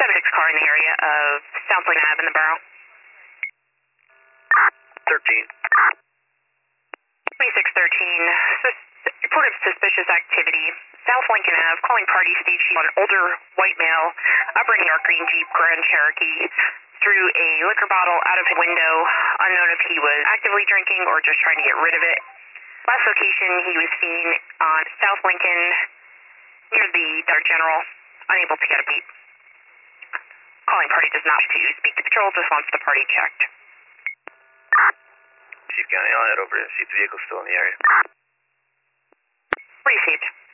7-6 car in the area of South Lincoln Ave in the borough. 13. 2613, report of suspicious activity. South Lincoln Ave, calling party state chief on an older white male operating our green Jeep Grand Cherokee. Threw a liquor bottle out of his window, unknown if he was actively drinking or just trying to get rid of it. Last location, he was seen on South Lincoln near the Dollar General, unable to get a beat. Calling party does not to speak to patrol, just wants the party checked. Chief County, I'll head over and see if the vehicle's still in the area. Received.